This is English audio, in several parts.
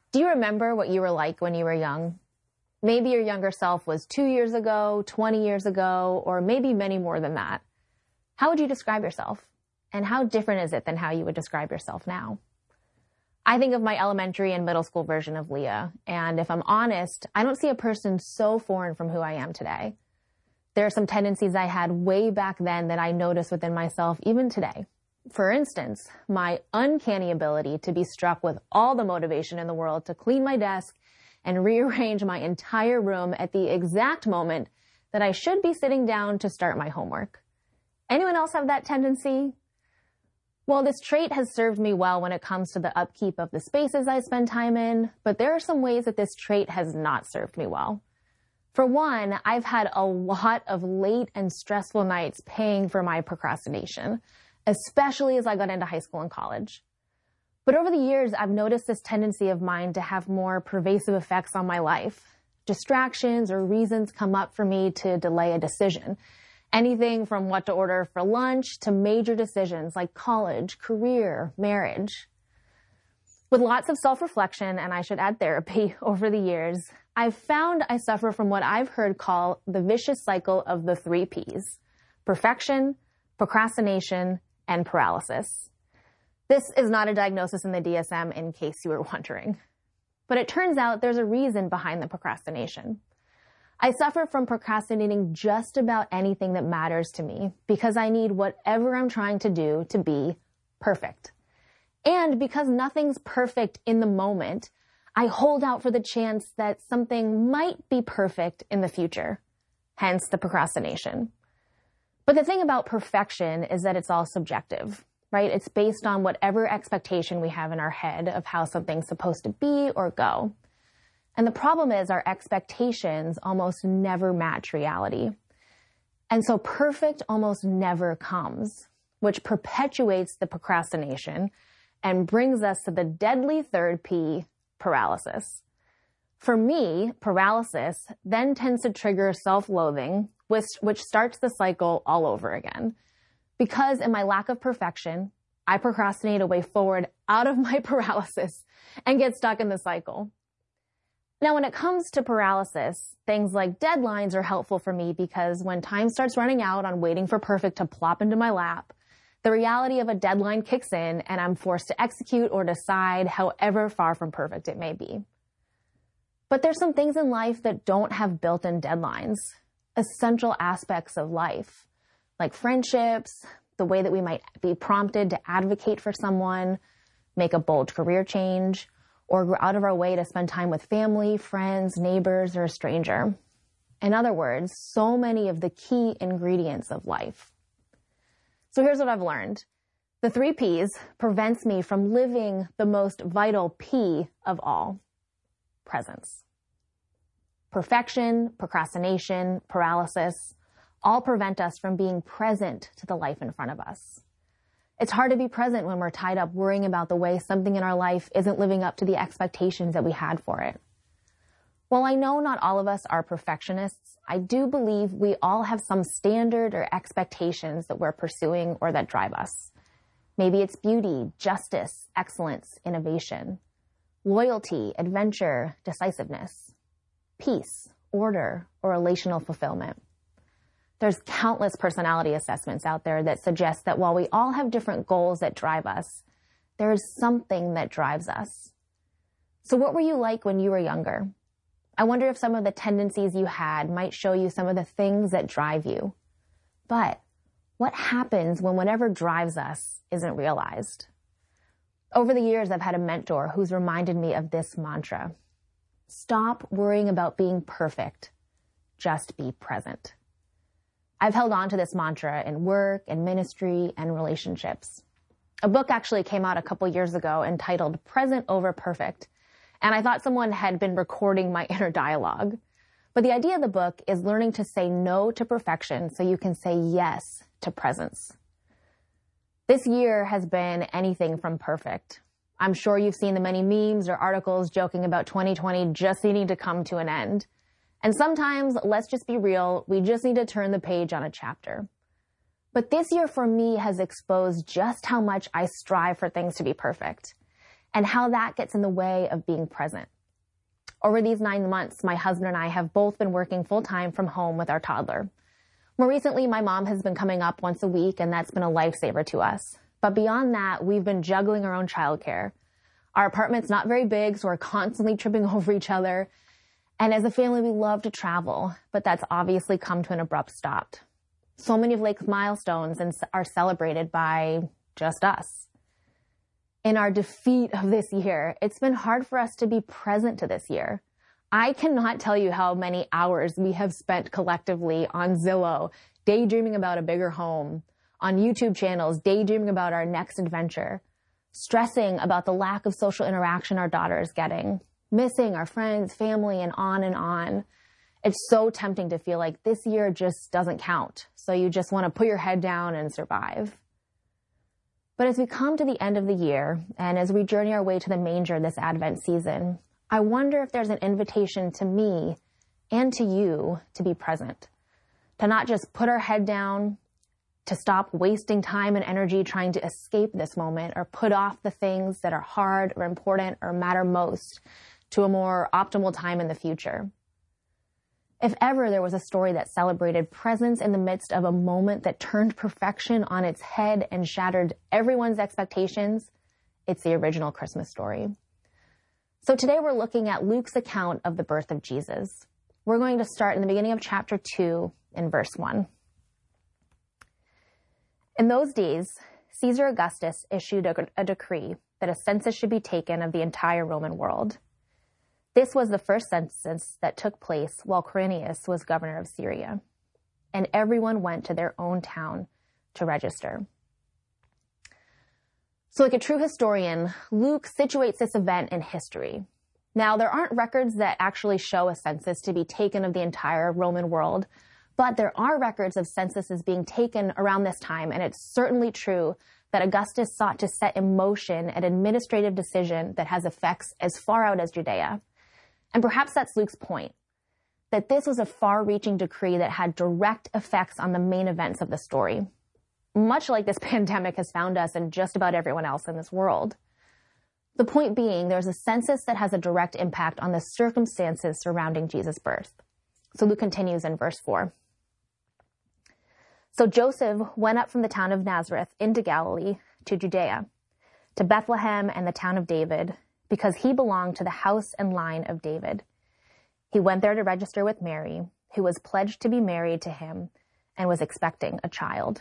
Do you remember what you were like when you were young? Maybe your younger self was 2 years ago, 20 years ago, or maybe many more than that. How would you describe yourself? And how different is it than how you would describe yourself now? I think of my elementary and middle school version of Leah, and if I'm honest, I don't see a person so foreign from who I am today. There are some tendencies I had way back then that I notice within myself even today. For instance, my uncanny ability to be struck with all the motivation in the world to clean my desk and rearrange my entire room at the exact moment that I should be sitting down to start my homework. Anyone else have that tendency? Well, this trait has served me well when it comes to the upkeep of the spaces I spend time in, but there are some ways that this trait has not served me well. For one, I've had a lot of late and stressful nights paying for my procrastination, especially as I got into high school and college. But over the years, I've noticed this tendency of mine to have more pervasive effects on my life. Distractions or reasons come up for me to delay a decision. Anything from what to order for lunch to major decisions like college, career, marriage. With lots of self-reflection, and I should add therapy, over the years, I've found I suffer from what I've heard called the vicious cycle of the 3 Ps: perfection, procrastination, and paralysis. This is not a diagnosis in the DSM, in case you were wondering. But it turns out there's a reason behind the procrastination. I suffer from procrastinating just about anything that matters to me because I need whatever I'm trying to do to be perfect. And because nothing's perfect in the moment, I hold out for the chance that something might be perfect in the future, hence the procrastination. But the thing about perfection is that it's all subjective, right? It's based on whatever expectation we have in our head of how something's supposed to be or go. And the problem is our expectations almost never match reality. And so perfect almost never comes, which perpetuates the procrastination and brings us to the deadly 3rd P, paralysis. For me, paralysis then tends to trigger self-loathing, which starts the cycle all over again. Because in my lack of perfection, I procrastinate a way forward out of my paralysis and get stuck in the cycle. Now, when it comes to paralysis, things like deadlines are helpful for me because when time starts running out on waiting for perfect to plop into my lap, the reality of a deadline kicks in and I'm forced to execute or decide however far from perfect it may be. But there's some things in life that don't have built-in deadlines, essential aspects of life, like friendships, the way that we might be prompted to advocate for someone, make a bold career change, or go out of our way to spend time with family, friends, neighbors, or a stranger. In other words, so many of the key ingredients of life. So here's what I've learned. The 3 Ps prevents me from living the most vital P of all: presence. Perfection, procrastination, paralysis all prevent us from being present to the life in front of us. It's hard to be present when we're tied up worrying about the way something in our life isn't living up to the expectations that we had for it. While I know not all of us are perfectionists, I do believe we all have some standard or expectations that we're pursuing or that drive us. Maybe it's beauty, justice, excellence, innovation, loyalty, adventure, decisiveness, peace, order, or relational fulfillment. There's countless personality assessments out there that suggest that while we all have different goals that drive us, there is something that drives us. So what were you like when you were younger? I wonder if some of the tendencies you had might show you some of the things that drive you. But what happens when whatever drives us isn't realized? Over the years, I've had a mentor who's reminded me of this mantra: stop worrying about being perfect, just be present. I've held on to this mantra in work and ministry and relationships. A book actually came out a couple years ago entitled Present Over Perfect, and I thought someone had been recording my inner dialogue. But the idea of the book is learning to say no to perfection so you can say yes to presence. This year has been anything from perfect. I'm sure you've seen the many memes or articles joking about 2020 just needing to come to an end. And sometimes, let's just be real, we just need to turn the page on a chapter. But this year for me has exposed just how much I strive for things to be perfect. and how that gets in the way of being present. Over these 9 months, my husband and I have both been working full-time from home with our toddler. More recently, my mom has been coming up once a week, and that's been a lifesaver to us. But beyond that, we've been juggling our own childcare. Our apartment's not very big, so we're constantly tripping over each other. And as a family, we love to travel, but that's obviously come to an abrupt stop. So many of Lake's milestones are celebrated by just us. In our defeat of this year, it's been hard for us to be present to this year. I cannot tell you how many hours we have spent collectively on Zillow, daydreaming about a bigger home, on YouTube channels, daydreaming about our next adventure, stressing about the lack of social interaction our daughter is getting, missing our friends, family, and on and on. It's so tempting to feel like this year just doesn't count, so you just want to put your head down and survive. But as we come to the end of the year, and as we journey our way to the manger this Advent season, I wonder if there's an invitation to me and to you to be present, to not just put our head down, to stop wasting time and energy trying to escape this moment or put off the things that are hard or important or matter most to a more optimal time in the future. If ever there was a story that celebrated presence in the midst of a moment that turned perfection on its head and shattered everyone's expectations, it's the original Christmas story. So today we're looking at Luke's account of the birth of Jesus. We're going to start in the beginning of chapter 2 in verse 1. In those days, Caesar Augustus issued a decree that a census should be taken of the entire Roman world. This was the first census that took place while Quirinius was governor of Syria, and everyone went to their own town to register. So like a true historian, Luke situates this event in history. Now, there aren't records that actually show a census to be taken of the entire Roman world, but there are records of censuses being taken around this time, and it's certainly true that Augustus sought to set in motion an administrative decision that has effects as far out as Judea. And perhaps that's Luke's point, that this was a far-reaching decree that had direct effects on the main events of the story, much like this pandemic has found us and just about everyone else in this world. The point being, there's a census that has a direct impact on the circumstances surrounding Jesus' birth. So Luke continues in verse 4. So Joseph went up from the town of Nazareth into Galilee to Judea, to Bethlehem and the town of David, because he belonged to the house and line of David. He went there to register with Mary, who was pledged to be married to him and was expecting a child.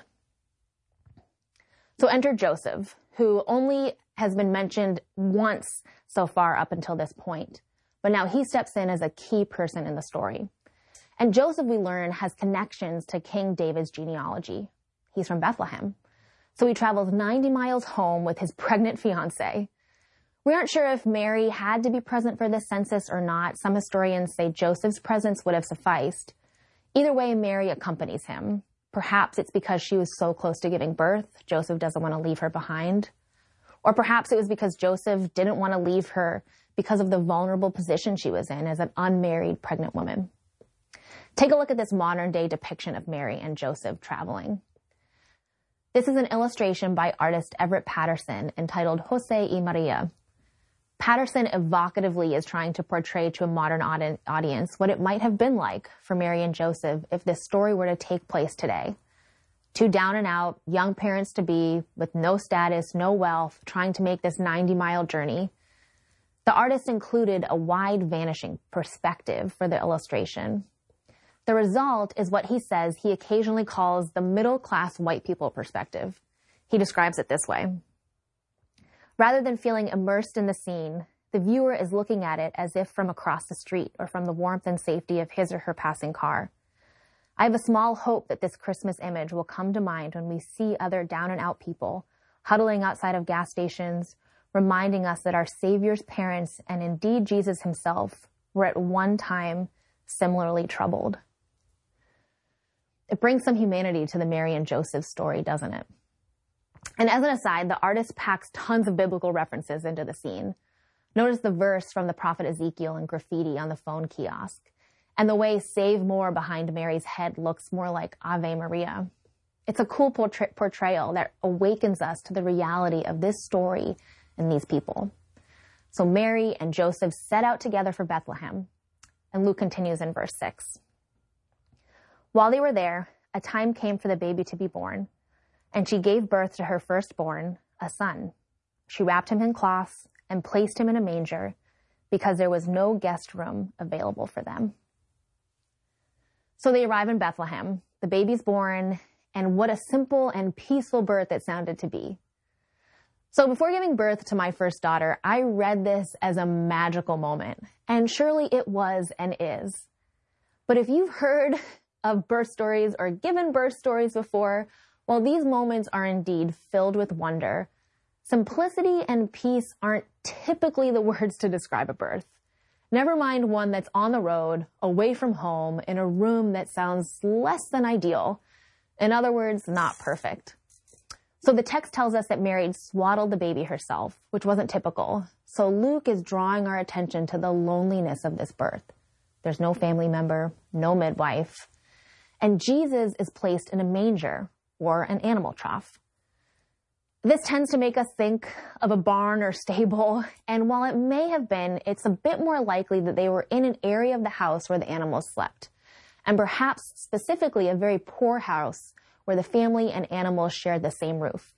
So enter Joseph, who only has been mentioned once so far up until this point, but now he steps in as a key person in the story. And Joseph, we learn, has connections to King David's genealogy. He's from Bethlehem. So he travels 90 miles home with his pregnant fiancée. We aren't sure if Mary had to be present for this census or not. Some historians say Joseph's presence would have sufficed. Either way, Mary accompanies him. Perhaps it's because she was so close to giving birth, Joseph doesn't want to leave her behind. Or perhaps it was because Joseph didn't want to leave her because of the vulnerable position she was in as an unmarried pregnant woman. Take a look at this modern-day depiction of Mary and Joseph traveling. This is an illustration by artist Everett Patterson entitled Jose y Maria. Patterson evocatively is trying to portray to a modern audience what it might have been like for Mary and Joseph if this story were to take place today. Two down-and-out, young parents-to-be with no status, no wealth, trying to make this 90-mile journey. The artist included a wide vanishing perspective for the illustration. The result is what he says he occasionally calls the middle-class white people perspective. He describes it this way. Rather than feeling immersed in the scene, the viewer is looking at it as if from across the street or from the warmth and safety of his or her passing car. I have a small hope that this Christmas image will come to mind when we see other down-and-out people huddling outside of gas stations, reminding us that our Savior's parents, and indeed Jesus himself, were at one time similarly troubled. It brings some humanity to the Mary and Joseph story, doesn't it? And as an aside, the artist packs tons of biblical references into the scene. Notice the verse from the prophet Ezekiel in graffiti on the phone kiosk, and the way "Save More" behind Mary's head looks more like Ave Maria. It's a cool portrayal that awakens us to the reality of this story and these people. So Mary and Joseph set out together for Bethlehem. And Luke continues in verse 6. While they were there, a time came for the baby to be born, and she gave birth to her firstborn, a son. She wrapped him in cloths and placed him in a manger because there was no guest room available for them. So they arrive in Bethlehem. The baby's born, and what a simple and peaceful birth it sounded to be. So before giving birth to my first daughter, I read this as a magical moment, and surely it was and is. But if you've heard of birth stories or given birth stories before, well, these moments are indeed filled with wonder. Simplicity and peace aren't typically the words to describe a birth. Never mind one that's on the road, away from home, in a room that sounds less than ideal. In other words, not perfect. So the text tells us that Mary swaddled the baby herself, which wasn't typical. So Luke is drawing our attention to the loneliness of this birth. There's no family member, no midwife. And Jesus is placed in a manger, or an animal trough. This tends to make us think of a barn or stable, and while it may have been, it's a bit more likely that they were in an area of the house where the animals slept, and perhaps specifically a very poor house where the family and animals shared the same roof.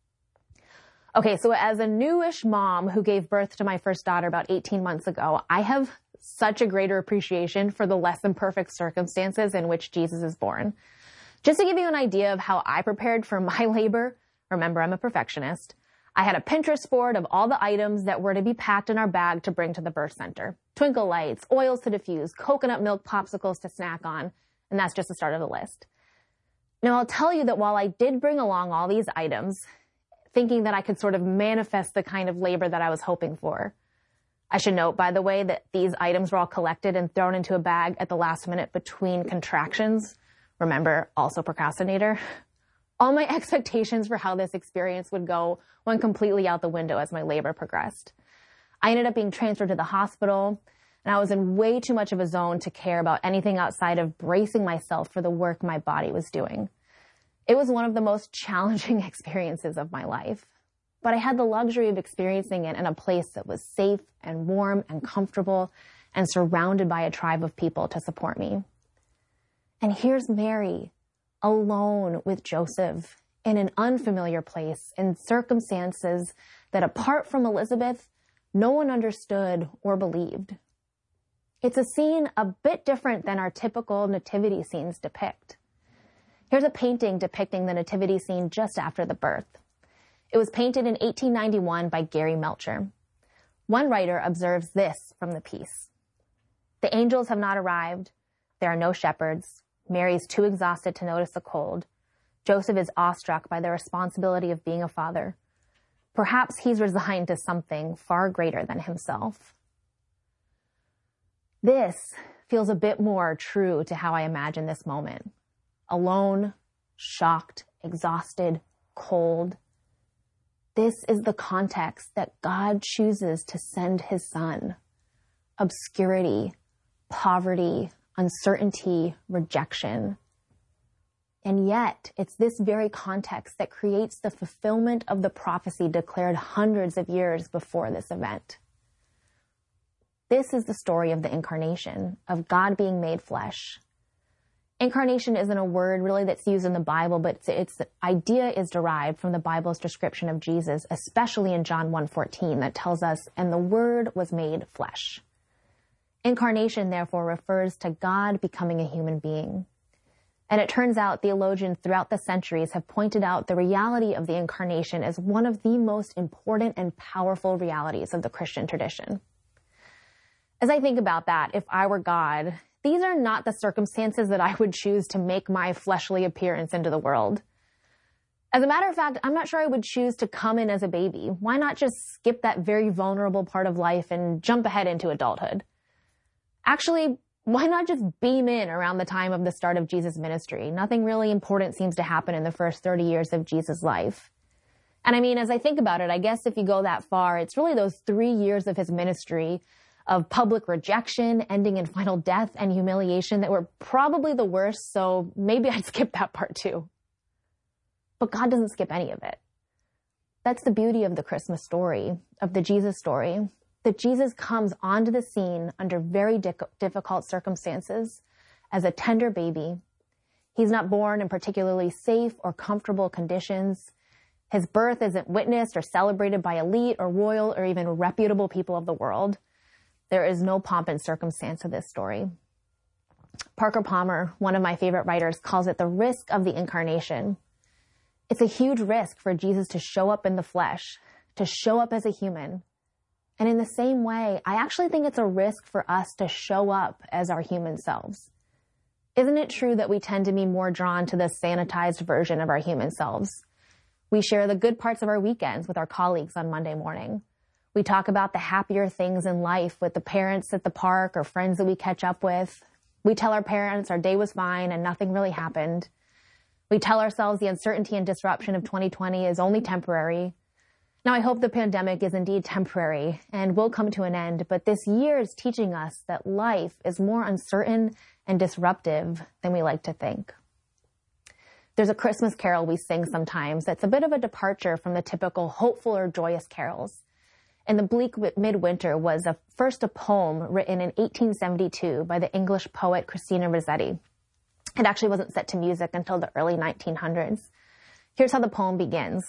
Okay, so as a newish mom who gave birth to my first daughter about 18 months ago, I have such a greater appreciation for the less than perfect circumstances in which Jesus is born. Just to give you an idea of how I prepared for my labor, remember I'm a perfectionist, I had a Pinterest board of all the items that were to be packed in our bag to bring to the birth center. Twinkle lights, oils to diffuse, coconut milk popsicles to snack on, and that's just the start of the list. Now I'll tell you that while I did bring along all these items, thinking that I could sort of manifest the kind of labor that I was hoping for, I should note, by the way, that these items were all collected and thrown into a bag at the last minute between contractions. Remember, also procrastinator. All my expectations for how this experience would go went completely out the window as my labor progressed. I ended up being transferred to the hospital, and I was in way too much of a zone to care about anything outside of bracing myself for the work my body was doing. It was one of the most challenging experiences of my life, but I had the luxury of experiencing it in a place that was safe and warm and comfortable and surrounded by a tribe of people to support me. And here's Mary, alone with Joseph, in an unfamiliar place, in circumstances that, apart from Elizabeth, no one understood or believed. It's a scene a bit different than our typical nativity scenes depict. Here's a painting depicting the nativity scene just after the birth. It was painted in 1891 by Gary Melcher. One writer observes this from the piece. The angels have not arrived. There are no shepherds. Mary's too exhausted to notice the cold. Joseph is awestruck by the responsibility of being a father. Perhaps he's resigned to something far greater than himself. This feels a bit more true to how I imagine this moment. Alone, shocked, exhausted, cold. This is the context that God chooses to send his son. Obscurity, poverty, uncertainty, rejection. And yet, it's this very context that creates the fulfillment of the prophecy declared hundreds of years before this event. This is the story of the incarnation, of God being made flesh. Incarnation isn't a word really that's used in the Bible, but its idea is derived from the Bible's description of Jesus, especially in John 1:14, that tells us, "And the Word was made flesh." Incarnation, therefore, refers to God becoming a human being. And it turns out theologians throughout the centuries have pointed out the reality of the incarnation as one of the most important and powerful realities of the Christian tradition. As I think about that, if I were God, these are not the circumstances that I would choose to make my fleshly appearance into the world. As a matter of fact, I'm not sure I would choose to come in as a baby. Why not just skip that very vulnerable part of life and jump ahead into adulthood? Actually, why not just beam in around the time of the start of Jesus' ministry? Nothing really important seems to happen in the first 30 years of Jesus' life. And I mean, as I think about it, I guess if you go that far, it's really those 3 years of his ministry of public rejection, ending in final death and humiliation that were probably the worst, so maybe I'd skip that part too. But God doesn't skip any of it. That's the beauty of the Christmas story, of the Jesus story. that Jesus comes onto the scene under very difficult circumstances as a tender baby. He's not born in particularly safe or comfortable conditions. His birth isn't witnessed or celebrated by elite or royal or even reputable people of the world. There is no pomp and circumstance to this story. Parker Palmer, one of my favorite writers, calls it the risk of the incarnation. It's a huge risk for Jesus to show up in the flesh, to show up as a human. And in the same way, I actually think it's a risk for us to show up as our human selves. Isn't it true that we tend to be more drawn to the sanitized version of our human selves? We share the good parts of our weekends with our colleagues on Monday morning. We talk about the happier things in life with the parents at the park or friends that we catch up with. We tell our parents our day was fine and nothing really happened. We tell ourselves the uncertainty and disruption of 2020 is only temporary. Now, I hope the pandemic is indeed temporary and will come to an end, but this year is teaching us that life is more uncertain and disruptive than we like to think. There's a Christmas carol we sing sometimes that's a bit of a departure from the typical hopeful or joyous carols. In the Bleak Midwinter was first a poem written in 1872 by the English poet Christina Rossetti. It actually wasn't set to music until the early 1900s. Here's how the poem begins.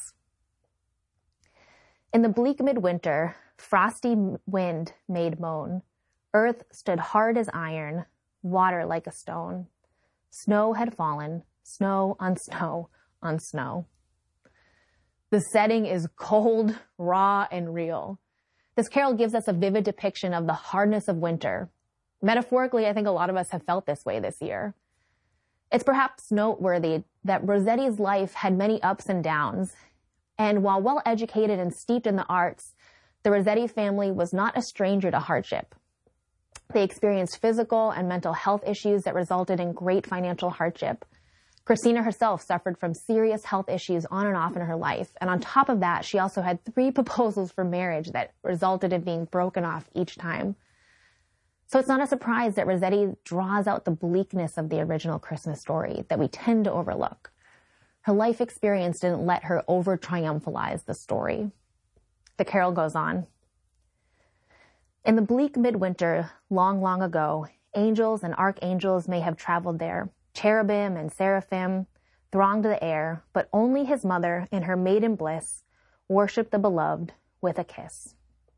In the bleak midwinter, frosty wind made moan. Earth stood hard as iron, water like a stone. Snow had fallen, snow on snow on snow. The setting is cold, raw, and real. This carol gives us a vivid depiction of the hardness of winter. Metaphorically, I think a lot of us have felt this way this year. It's perhaps noteworthy that Rossetti's life had many ups and downs. And while well-educated and steeped in the arts, the Rossetti family was not a stranger to hardship. They experienced physical and mental health issues that resulted in great financial hardship. Christina herself suffered from serious health issues on and off in her life. And on top of that, she also had 3 proposals for marriage that resulted in being broken off each time. So it's not a surprise that Rossetti draws out the bleakness of the original Christmas story that we tend to overlook. Her life experience didn't let her over-triumphalize the story. The carol goes on. In the bleak midwinter, long, long ago, angels and archangels may have traveled there. Cherubim and seraphim thronged the air, but only his mother, in her maiden bliss, worshipped the beloved with a kiss.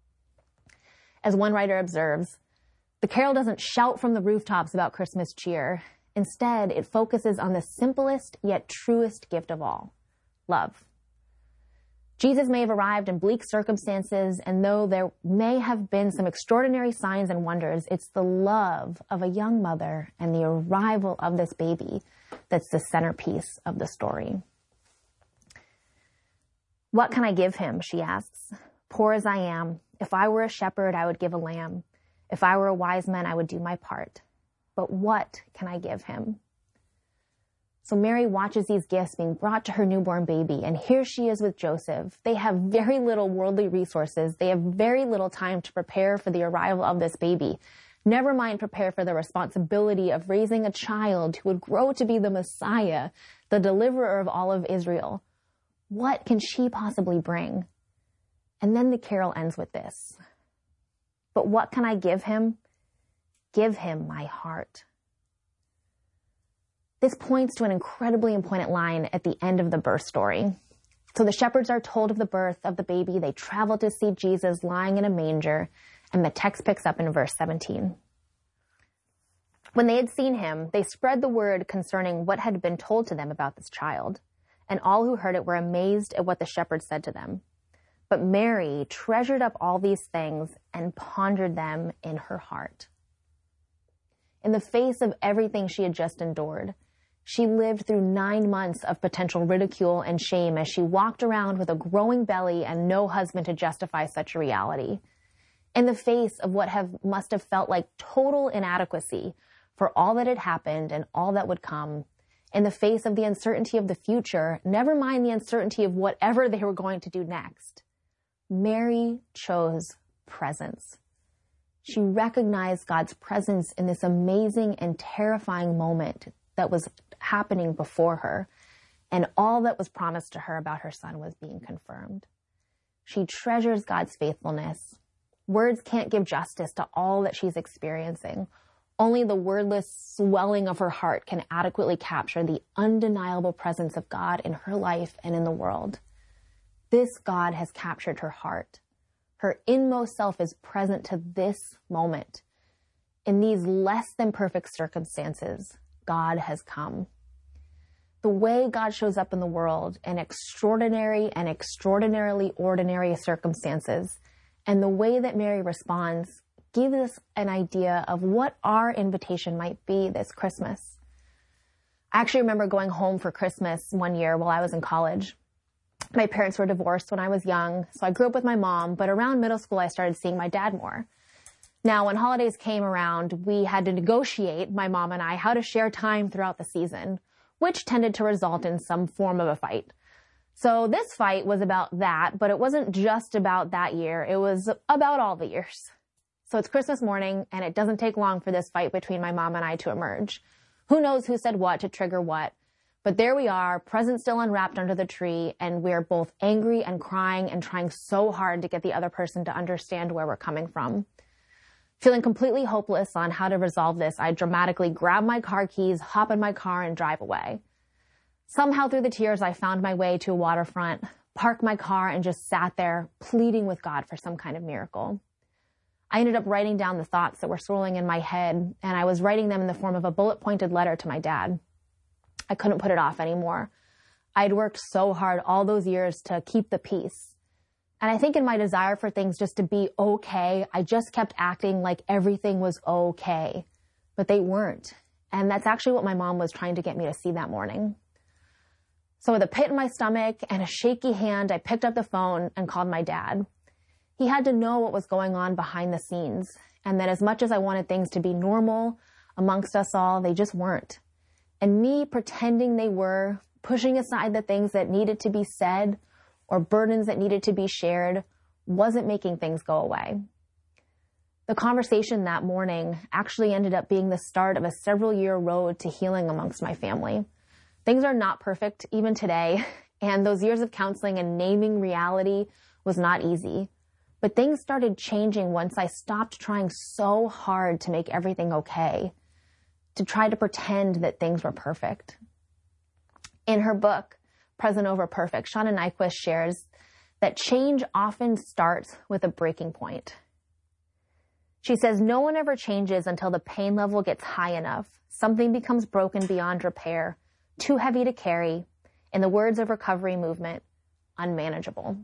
As one writer observes, the carol doesn't shout from the rooftops about Christmas cheer. Instead, it focuses on the simplest yet truest gift of all, love. Jesus may have arrived in bleak circumstances, and though there may have been some extraordinary signs and wonders, it's the love of a young mother and the arrival of this baby that's the centerpiece of the story. What can I give him, she asks. Poor as I am, if I were a shepherd, I would give a lamb. If I were a wise man, I would do my part. But what can I give him? So Mary watches these gifts being brought to her newborn baby, and here she is with Joseph. They have very little worldly resources. They have very little time to prepare for the arrival of this baby. Never mind prepare for the responsibility of raising a child who would grow to be the Messiah, the deliverer of all of Israel. What can she possibly bring? And then the carol ends with this. But what can I give him? Give him my heart. This points to an incredibly important line at the end of the birth story. So the shepherds are told of the birth of the baby. They travel to see Jesus lying in a manger, and the text picks up in verse 17. When they had seen him, they spread the word concerning what had been told to them about this child, and all who heard it were amazed at what the shepherds said to them. But Mary treasured up all these things and pondered them in her heart. In the face of everything she had just endured, she lived through 9 months of potential ridicule and shame as she walked around with a growing belly and no husband to justify such a reality. In the face of what must have felt like total inadequacy for all that had happened and all that would come, in the face of the uncertainty of the future, never mind the uncertainty of whatever they were going to do next, Mary chose presence. She recognized God's presence in this amazing and terrifying moment that was happening before her, and all that was promised to her about her son was being confirmed. She treasures God's faithfulness, Words can't give justice to all that she's experiencing. Only the wordless swelling of her heart can adequately capture the undeniable presence of God in her life and in the world. This God has captured her heart. Her inmost self is present to this moment. In these less than perfect circumstances, God has come. The way God shows up in the world in extraordinary and extraordinarily ordinary circumstances, and the way that Mary responds gives us an idea of what our invitation might be this Christmas. I actually remember going home for Christmas one year while I was in college. My parents were divorced when I was young, so I grew up with my mom, but around middle school I started seeing my dad more. Now, when holidays came around, we had to negotiate, my mom and I, how to share time throughout the season, which tended to result in some form of a fight. So this fight was about that, but it wasn't just about that year. It was about all the years. So it's Christmas morning, and it doesn't take long for this fight between my mom and I to emerge. Who knows who said what to trigger what? But there we are, presents still unwrapped under the tree, and we're both angry and crying and trying so hard to get the other person to understand where we're coming from. Feeling completely hopeless on how to resolve this, I dramatically grab my car keys, hop in my car, and drive away. Somehow through the tears, I found my way to a waterfront, parked my car, and just sat there pleading with God for some kind of miracle. I ended up writing down the thoughts that were swirling in my head, and I was writing them in the form of a bullet-pointed letter to my dad. I couldn't put it off anymore. I'd worked so hard all those years to keep the peace. And I think in my desire for things just to be okay, I just kept acting like everything was okay. But they weren't. And that's actually what my mom was trying to get me to see that morning. So with a pit in my stomach and a shaky hand, I picked up the phone and called my dad. He had to know what was going on behind the scenes, and that as much as I wanted things to be normal amongst us all, they just weren't. And me pretending they were, pushing aside the things that needed to be said or burdens that needed to be shared, wasn't making things go away. The conversation that morning actually ended up being the start of a several-year road to healing amongst my family. Things are not perfect, even today, and those years of counseling and naming reality was not easy. But things started changing once I stopped trying so hard to make everything okay, to try to pretend that things were perfect. In her book, Present Over Perfect, Shauna Niequist shares that change often starts with a breaking point. She says, no one ever changes until the pain level gets high enough. Something becomes broken beyond repair, too heavy to carry. In the words of recovery movement, unmanageable.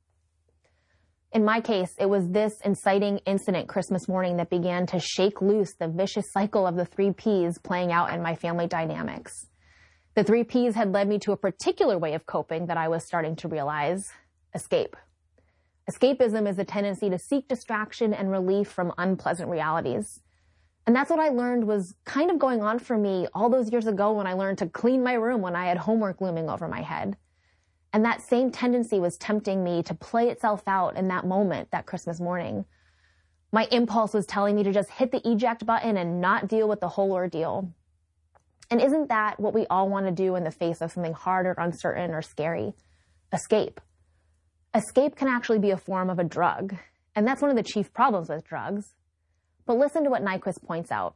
In my case, it was this inciting incident Christmas morning that began to shake loose the vicious cycle of the 3 Ps playing out in my family dynamics. The 3 Ps had led me to a particular way of coping that I was starting to realize: escape. Escapism is a tendency to seek distraction and relief from unpleasant realities. And that's what I learned was kind of going on for me all those years ago when I learned to clean my room when I had homework looming over my head. And that same tendency was tempting me to play itself out in that moment, that Christmas morning. My impulse was telling me to just hit the eject button and not deal with the whole ordeal. And isn't that what we all want to do in the face of something hard or uncertain or scary? Escape. Escape can actually be a form of a drug, and that's one of the chief problems with drugs. But listen to what Niequist points out.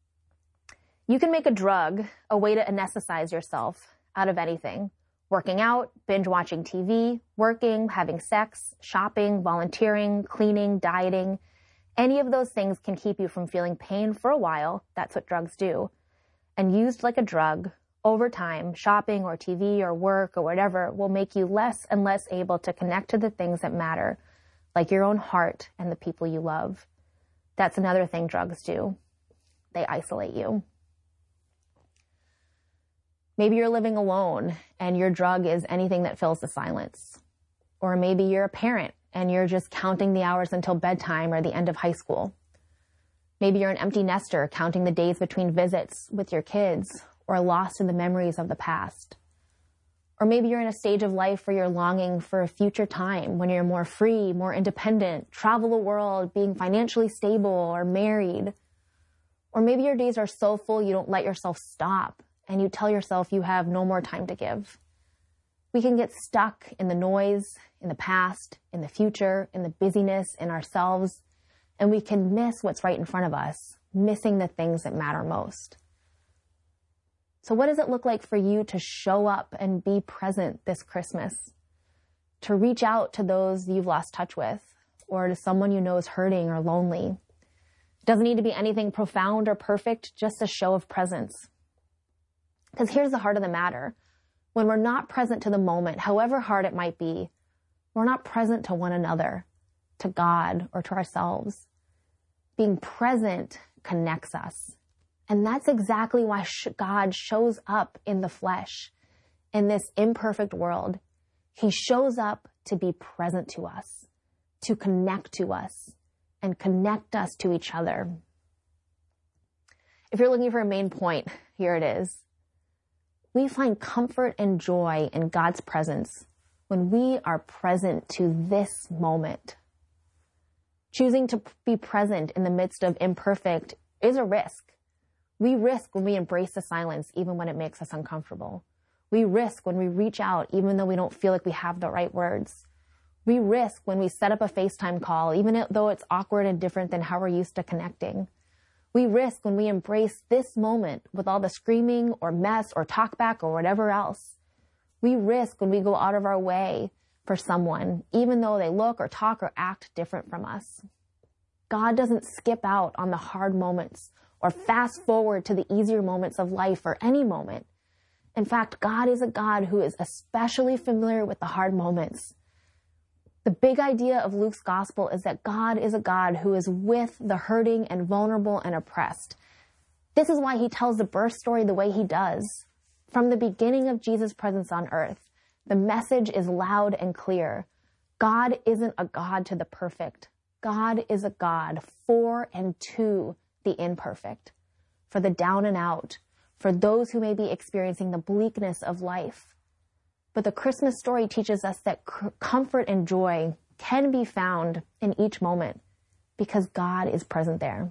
You can make a drug a way to anesthetize yourself out of anything. Working out, binge watching TV, working, having sex, shopping, volunteering, cleaning, dieting. Any of those things can keep you from feeling pain for a while. That's what drugs do. And used like a drug, over time, shopping or TV or work or whatever will make you less and less able to connect to the things that matter, like your own heart and the people you love. That's another thing drugs do. They isolate you. Maybe you're living alone and your drug is anything that fills the silence. Or maybe you're a parent and you're just counting the hours until bedtime or the end of high school. Maybe you're an empty nester counting the days between visits with your kids or lost in the memories of the past. Or maybe you're in a stage of life where you're longing for a future time when you're more free, more independent, travel the world, being financially stable or married. Or maybe your days are so full you don't let yourself stop and you tell yourself you have no more time to give. We can get stuck in the noise, in the past, in the future, in the busyness, in ourselves, and we can miss what's right in front of us, missing the things that matter most. So what does it look like for you to show up and be present this Christmas? To reach out to those you've lost touch with, or to someone you know is hurting or lonely. It doesn't need to be anything profound or perfect, just a show of presence. Because here's the heart of the matter. When we're not present to the moment, however hard it might be, we're not present to one another, to God, or to ourselves. Being present connects us. And that's exactly why God shows up in the flesh, in this imperfect world. He shows up to be present to us, to connect to us, and connect us to each other. If you're looking for a main point, here it is. We find comfort and joy in God's presence when we are present to this moment. Choosing to be present in the midst of imperfect is a risk. We risk when we embrace the silence, even when it makes us uncomfortable. We risk when we reach out, even though we don't feel like we have the right words. We risk when we set up a FaceTime call, even though it's awkward and different than how we're used to connecting. We risk when we embrace this moment with all the screaming or mess or talkback or whatever else. We risk when we go out of our way for someone, even though they look or talk or act different from us. God doesn't skip out on the hard moments or fast forward to the easier moments of life or any moment. In fact, God is a God who is especially familiar with the hard moments. The big idea of Luke's gospel is that God is a God who is with the hurting and vulnerable and oppressed. This is why he tells the birth story the way he does. From the beginning of Jesus' presence on earth, the message is loud and clear. God isn't a God to the perfect. God is a God for and to the imperfect, for the down and out, for those who may be experiencing the bleakness of life. But the Christmas story teaches us that comfort and joy can be found in each moment because God is present there.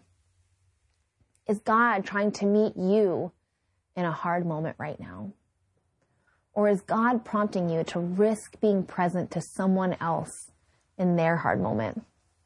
Is God trying to meet you in a hard moment right now? Or is God prompting you to risk being present to someone else in their hard moment?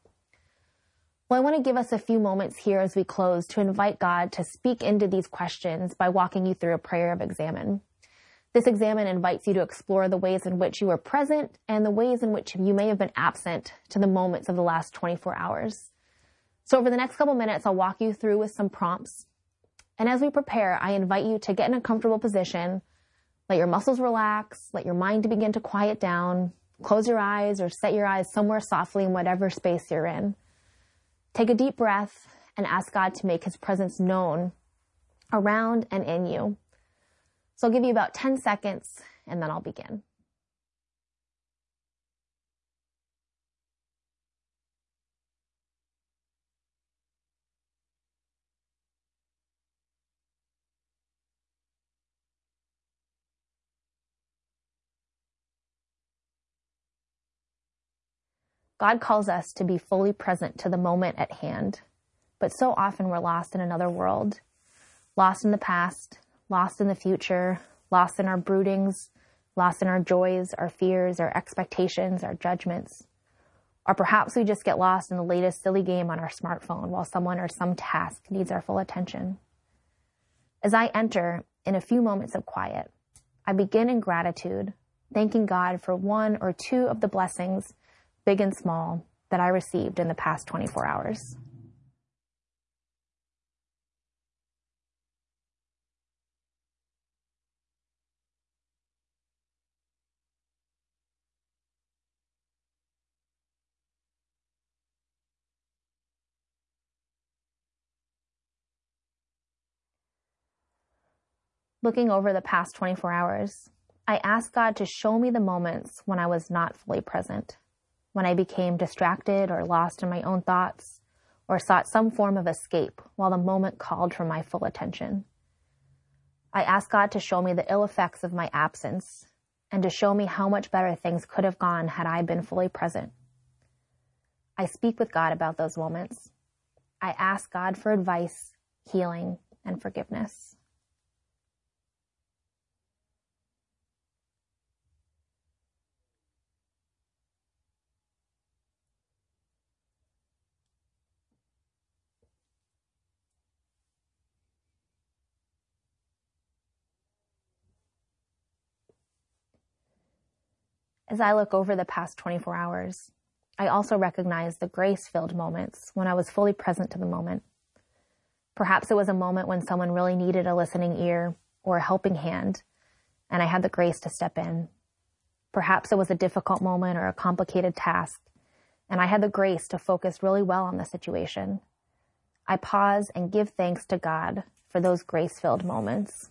Well, I want to give us a few moments here as we close to invite God to speak into these questions by walking you through a prayer of examine. This examine invites you to explore the ways in which you were present and the ways in which you may have been absent to the moments of the last 24 hours. So over the next couple minutes, I'll walk you through with some prompts. And as we prepare, I invite you to get in a comfortable position, let your muscles relax, let your mind begin to quiet down, close your eyes or set your eyes somewhere softly in whatever space you're in. Take a deep breath and ask God to make his presence known around and in you. So I'll give you about 10 seconds and then I'll begin. God calls us to be fully present to the moment at hand, but so often we're lost in another world, lost in the past, lost in the future, lost in our broodings, lost in our joys, our fears, our expectations, our judgments. Or perhaps we just get lost in the latest silly game on our smartphone while someone or some task needs our full attention. As I enter in a few moments of quiet, I begin in gratitude, thanking God for one or two of the blessings, big and small, that I received in the past 24 hours. Looking over the past 24 hours, I asked God to show me the moments when I was not fully present, when I became distracted or lost in my own thoughts, or sought some form of escape while the moment called for my full attention. I asked God to show me the ill effects of my absence and to show me how much better things could have gone had I been fully present. I speak with God about those moments. I ask God for advice, healing, and forgiveness. As I look over the past 24 hours, I also recognize the grace-filled moments when I was fully present to the moment. Perhaps it was a moment when someone really needed a listening ear or a helping hand, and I had the grace to step in. Perhaps it was a difficult moment or a complicated task, and I had the grace to focus really well on the situation. I pause and give thanks to God for those grace-filled moments.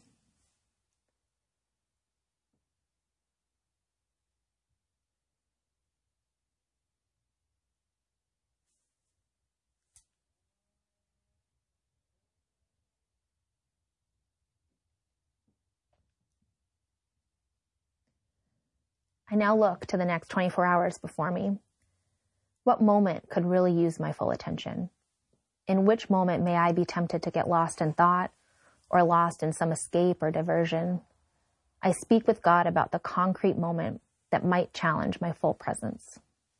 I now look to the next 24 hours before me. What moment could really use my full attention? In which moment may I be tempted to get lost in thought or lost in some escape or diversion? I speak with God about the concrete moment that might challenge my full presence.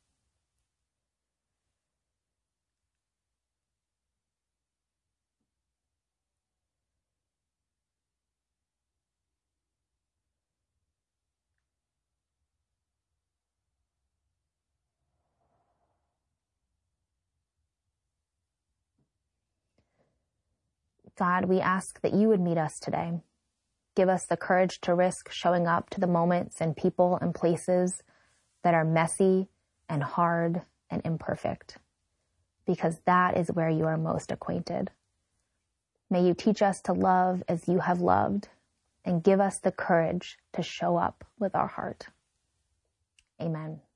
God, we ask that you would meet us today. Give us the courage to risk showing up to the moments and people and places that are messy and hard and imperfect, because that is where you are most acquainted. May you teach us to love as you have loved, and give us the courage to show up with our heart. Amen.